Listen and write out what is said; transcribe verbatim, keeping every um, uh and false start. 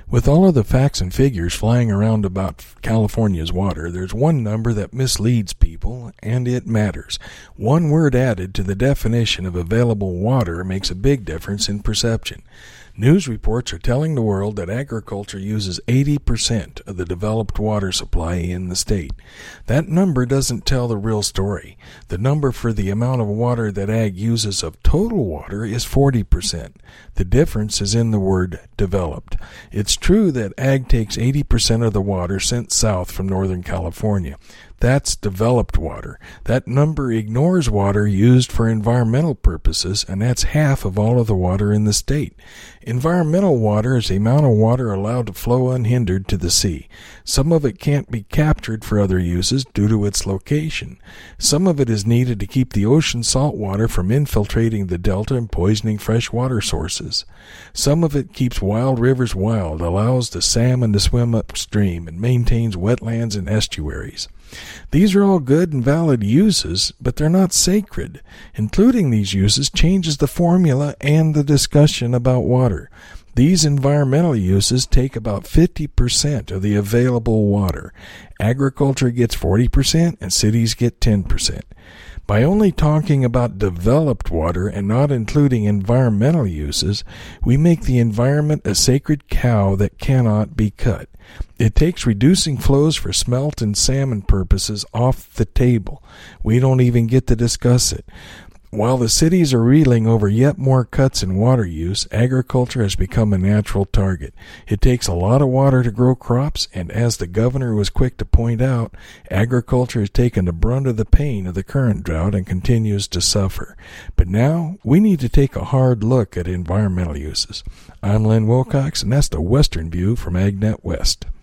With all of the facts and figures flying around about California's water, there's one number that misleads people, and it matters. One word added to the definition of available water makes a big difference in perception. News reports are telling the world that agriculture uses eighty percent of the developed water supply in the state. That number doesn't tell the real story. The number for the amount of water that ag uses of total water is forty percent. The difference is in the word developed. It's true that ag takes eighty percent of the water sent south from Northern California. That's developed water. That number ignores water used for environmental purposes, and that's half of all of the water in the state. Environmental water is the amount of water allowed to flow unhindered to the sea. Some of it can't be captured for other uses due to its location. Some of it is needed to keep the ocean salt water from infiltrating the delta and poisoning fresh water sources. Some of it keeps wild rivers wild, allows the salmon to swim upstream, and maintains wetlands and estuaries. These are all good and valid uses, but they're not sacred. Including these uses changes the formula and the discussion about water. These environmental uses take about fifty percent of the available water. Agriculture gets forty percent and cities get ten percent. By only talking about developed water and not including environmental uses, we make the environment a sacred cow that cannot be cut. It takes reducing flows for smelt and salmon purposes off the table. We don't even get to discuss it. While the cities are reeling over yet more cuts in water use, agriculture has become a natural target. It takes a lot of water to grow crops, and as the governor was quick to point out, agriculture has taken the brunt of the pain of the current drought and continues to suffer. But now, we need to take a hard look at environmental uses. I'm Len Wilcox, and that's the Western View from AgNet West.